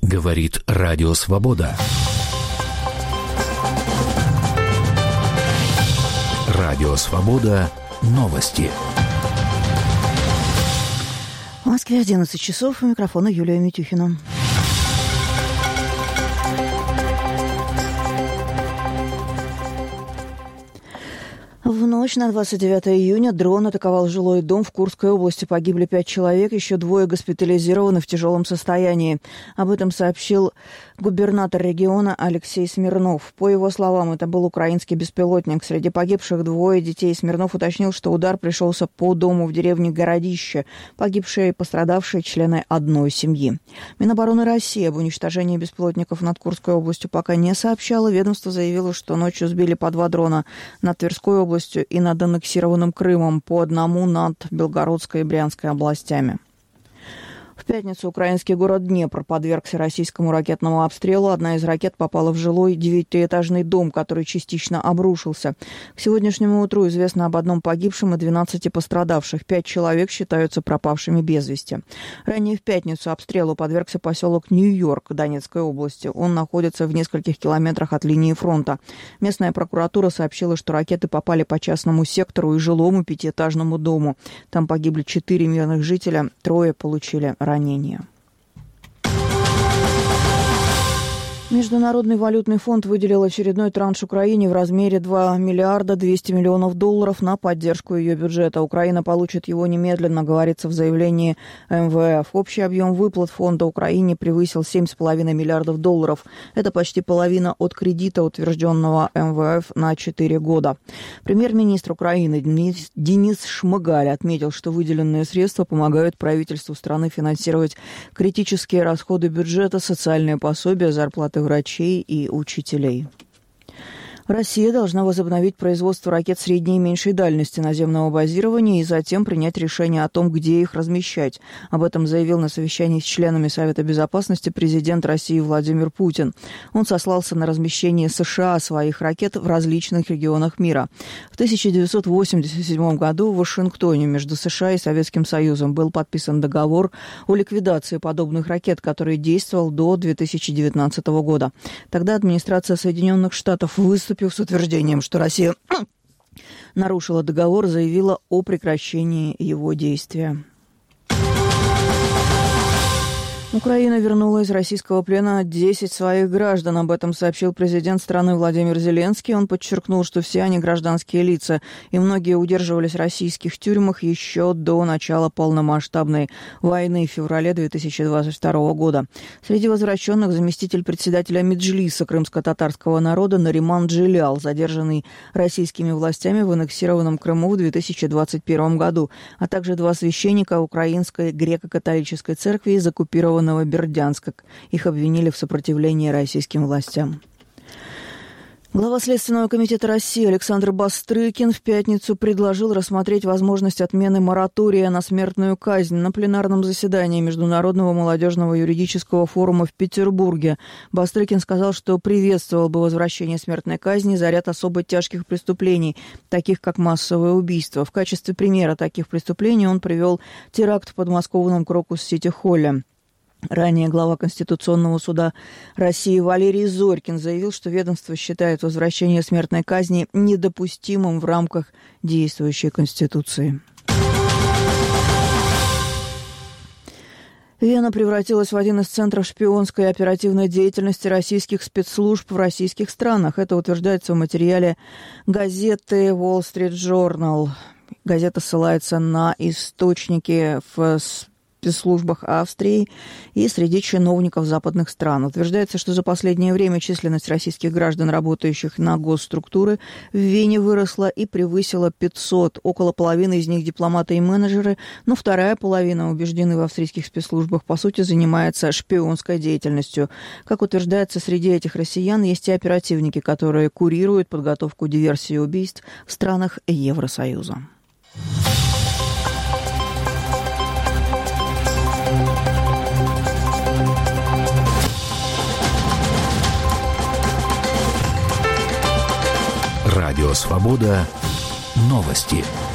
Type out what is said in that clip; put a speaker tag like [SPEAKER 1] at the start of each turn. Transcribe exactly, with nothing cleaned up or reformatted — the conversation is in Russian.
[SPEAKER 1] Говорит Радио Свобода. Радио Свобода. Новости.
[SPEAKER 2] В Москве одиннадцать часов. У микрофона Юлия Митюхина. В ночь на двадцать девятое июня дрон атаковал жилой дом в Курской области. Погибли пять человек, еще двое госпитализированы в тяжелом состоянии. Об этом сообщил губернатор региона Алексей Смирнов. По его словам, это был украинский беспилотник. Среди погибших двое детей. Смирнов уточнил, что удар пришелся по дому в деревне Городище. Погибшие и пострадавшие члены одной семьи. Минобороны России об уничтожении беспилотников над Курской областью пока не сообщало. Ведомство заявило, что ночью сбили по два дрона над Тверской областью и над аннексированным Крымом, по одному над Белгородской и Брянской областями. В пятницу украинский город Днепр подвергся российскому ракетному обстрелу. Одна из ракет попала в жилой девятиэтажный дом, который частично обрушился. К сегодняшнему утру известно об одном погибшем и двенадцати пострадавших. Пять человек считаются пропавшими без вести. Ранее в пятницу обстрелу подвергся поселок Нью-Йорк Донецкой области. Он находится в нескольких километрах от линии фронта. Местная прокуратура сообщила, что ракеты попали по частному сектору и жилому пятиэтажному дому. Там погибли четыре мирных жителя, трое получили ранения. Международный валютный фонд выделил очередной транш Украине в размере два миллиарда двести миллионов долларов на поддержку ее бюджета. Украина получит его немедленно, говорится в заявлении эм вэ эф. Общий объем выплат фонда Украине превысил семь с половиной миллиардов долларов. Это почти половина от кредита, утвержденного эм вэ эф на четыре года. Премьер-министр Украины Денис, Денис Шмыгаль отметил, что выделенные средства помогают правительству страны финансировать критические расходы бюджета, социальные пособия, зарплаты врачей и учителей. Россия должна возобновить производство ракет средней и меньшей дальности наземного базирования и затем принять решение о том, где их размещать. Об этом заявил на совещании с членами Совета Безопасности президент России Владимир Путин. Он сослался на размещение США своих ракет в различных регионах мира. В тысяча девятьсот восемьдесят седьмом году в Вашингтоне между США и Советским Союзом был подписан договор о ликвидации подобных ракет, который действовал до две тысячи девятнадцатого года. Тогда администрация Соединенных Штатов выступила с утверждением, что Россия нарушила договор, заявила о прекращении его действия. Украина вернула из российского плена десять своих граждан. Об этом сообщил президент страны Владимир Зеленский. Он подчеркнул, что все они гражданские лица, и многие удерживались в российских тюрьмах еще до начала полномасштабной войны в феврале две тысячи двадцать второго года. Среди возвращенных заместитель председателя Меджлиса крымско-татарского народа Нариман Джилял, задержанный российскими властями в аннексированном Крыму в две тысячи двадцать первом году, а также два священника Украинской греко-католической церкви из оккупированного Бердянска. Их обвинили в сопротивлении российским властям. Глава Следственного комитета России Александр Бастрыкин в пятницу предложил рассмотреть возможность отмены моратория на смертную казнь на пленарном заседании Международного молодежного юридического форума в Петербурге. Бастрыкин сказал, что приветствовал бы возвращение смертной казни за ряд особо тяжких преступлений, таких как массовое убийство. В качестве примера таких преступлений он привел теракт в подмосковном Крокус-Сити-Холле. Ранее глава Конституционного суда России Валерий Зорькин заявил, что ведомство считает возвращение смертной казни недопустимым в рамках действующей Конституции. Вена превратилась в один из центров шпионской и оперативной деятельности российских спецслужб в российских странах. Это утверждается в материале газеты Wall Street Journal. Газета ссылается на источники в спецслужбах Австрии и среди чиновников западных стран. Утверждается, что за последнее время численность российских граждан, работающих на госструктуры, в Вене выросла и превысила пятьсот. Около половины из них дипломаты и менеджеры, но вторая половина, убеждены в австрийских спецслужбах, по сути, занимается шпионской деятельностью. Как утверждается, среди этих россиян есть и оперативники, которые курируют подготовку диверсий и убийств в странах Евросоюза.
[SPEAKER 1] Радио Свобода. Новости.